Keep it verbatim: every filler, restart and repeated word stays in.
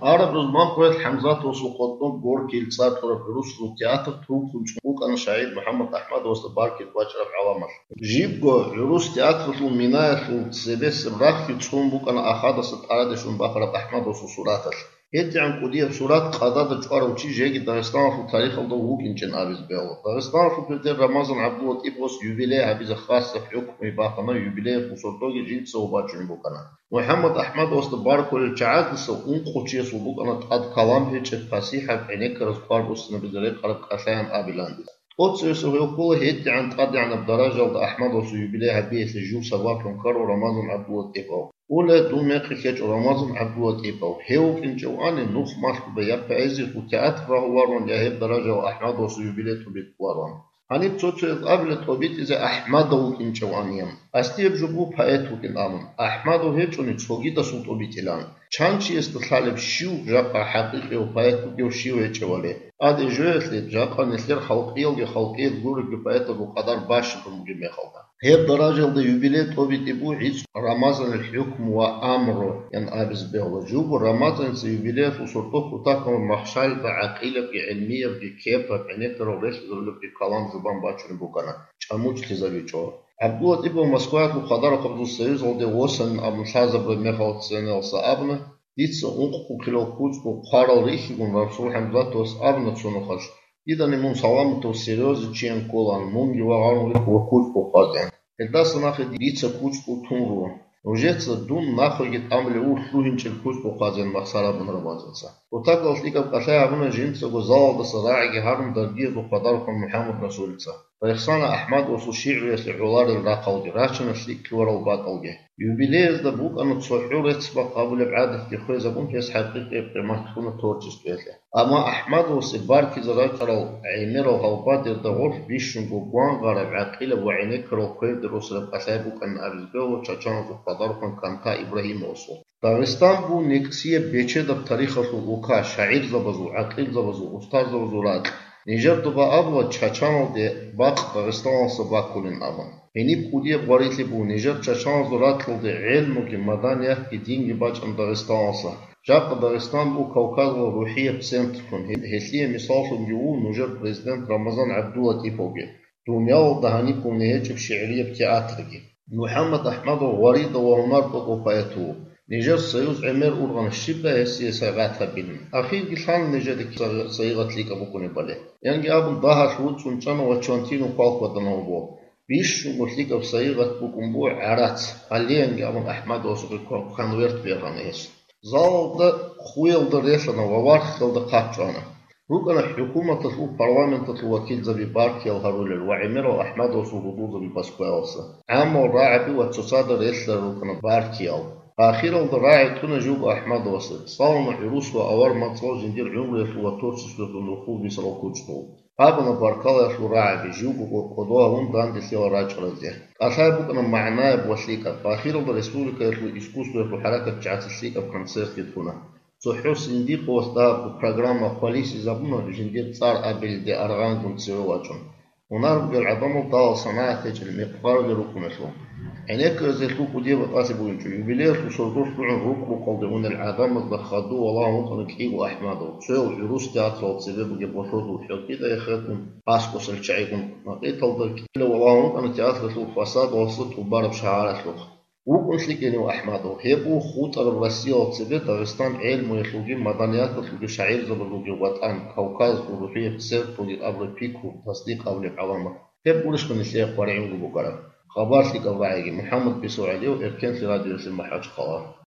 عرب رزمان قويت حمزات وسقطون بوركي لصار روس وتياتر تروك وشموك أنا شاعر محمد أحمد وسط باركي باشرف عوامل جيب روس تياتر في الميناء في سبيس براخ في تصوم بوك أنا أخذ ست أرادشون بخرب أحمد وسصوراتر هدي عن كودية صورات قادة جوار وشي جيجي داغستان في تاريخ الضوء كنشن أبيز بيو داغستان في بلدان رمضان عبود إبوس يوبيلي أبيز خاصة في حكم يباقنا يوبيلي في صورتوغي جيد سوباتشن بوكنا محمد أحمد وسط باركو الجعاد سوون قوتشي سوبوك أنا تقاد كلام هيك فسيحة بعينيك رزقار بوسنا بزري قرب أسايم أبيلاندي قدس سوهو كل هيك عن تقاد عن بدرجة أحمد وسو يوبيلي هبيه سجو سباك ونكر ورمضان عبود إبو ولا دومي قيش رمضان عبود إبو هيو كنجو أنا نوخ ماش بيا بأيزي وتأثر وارون يهب درجة أحمد وسو يوبيلي تبيت وارون هني بتوتشل قبل توبيت إذا أحمد وكنجو أنيم أستيب جبو بحياته كنامن أحمد وهيك ونتشوجي تسوت أبيتلان شانشي استخلال شيو جاقا حقيقي وبحياته جو شيو يتشوالي هذا جوهت جاقا نسير خلقيل خلقيل غورك بحياته بقدر باش بمجمع خلقا هي الدرجة اللي يبيلي توبيت إبو عيد رمضان الحكم وأمره يعني أبز بيهو جوب رمضان سيبيلي وصرطوك وتاكم محشال بعقيلة بعلمية بكيفة بعنيكر وليش ذلك بكلام زبان باشر بوكنا شاموش تزابيشو عبدالله إبو مسكوات وقدر قبض السيوز اللي وصن أبن شازب بميخوت سنة وصابنا ديتس أنقو كيلو كوش وقارل ريخي ونرسول حمزات وس أبنة سنخش إذا نمون سلامة وسيروز تشين كولان مونجي وغارن ريخ وكوش وقادين إذا سناخد ديتس كوش وتنرو وجدت دون ناخد أمل وحلوهن الكوش وقادين مخسارة بن رمازنسا وتاكل فيك بقشايا بنا جنس وزال دصراعي هارم دردية وقدر محمد رسول الله فيخصانا أحمد وصو شيعر يسعولار الراقودي راشن الشيك ورا الباطلجي يوبيليز دبوك أن تصحور يتسبق قابل بعادة في خويزة بون كيس حقيقي بقيمة تكون تورجس بيتله أما أحمد وصبار كيزراج قرال عيمير وغوبات يردغور بيشن بوبوان غارب عقيلة وعينيك رو كويد رسل بقسايبوك أن أرزقه وشاشان وقدركم كانتا إبراهيم وصو داغستان بو نيكسية بيچه دب تاريخ الوكا شاعر زبزو عقيل زبزو أستاذ زبزو راد نيجر دبا أبو تشاشانو دي باق داغستان سباكولين أبن هني بقودية بغاريتي بو نيجر تشاشان زراتل دي علمو كي مدانية كي دينجي باج ام داغستان سا جاق داغستان بو كوكاز وروحية بسنترون هسلية مثال جو نيجر بريزيدنت رمضان عبدالله تيبوغي دنيا دهاني بو نيجر بشعرية بتياترجي محمد أحمد وغريد وهنار بقو بايتو نيجر سيوز عمر أورغان الشبه هسي ساقاتها بين أخير قلان نيجر صيغة ليك أبوكوني بالي يعني أبن ضاها شوط سنشان وشوانتين وقالق ودنو بو بيش مطلق بصيغة بوكم بو عرات عليان أبن أحمد وصغي كانويرت بيغانيش زال دا خويل دا ريشانا ووارخل دا قاتشانا روكنا حكومة تطلو برلمان تطلو وكيل زبي باركي الهرول الوعمر وأحمد وصغدو زبي باسكوالسا عام الراعبي وتصاد ريشلا روكنا باركي آخيرا الراعي تكون جوب أحمد وصل صالنا عروس وأور مطلوب جندير عمر يخلو وتورسس للنخول بيسرو كوجتو هابنا باركالا يخلو راعي بجوب وقضوها هم دان دي سيو راج رزيه أصابك أنا معناه بوسليكا فآخيرا الرسولك يخلو إسكوس ويخلو حركة جعات السيكا بكونسيرت يدفونا صحوس انديق وستا ببرنامج بوليسي زبونا جندير صار أبل دي أرغان كنت سيو واجون ونربق العظام طال صناعة المقبار لركنشو هناك زيتو كودي بقاسبو ينجو يوبيلير وصرفوش لعن روك وقلدون العظام الضخادو والله مطلق كيبو أحمدو سيو عروس تياترال سبب جبوشوتو وحيو كده يخيطون قاسكوس الشعيكون نقيت الضرك كلا والله مطلق تياترال فساد وصلت وبارب شعارات لوخ وكون شليكيني وأحمدو هيبو خوط الرسية وصبت داغستان علم ويخلوجي مدنيات وخلوجي شعير زبلوجي وطن كوكاز وروحية بسير بولي الأبر بيكو تصديق أولي بعوامة هيبو لش من الشيخ ورعين قبو قرب خبر لك الرعي محمد بيسو عليه وإركان في راديو سمحاج خلاص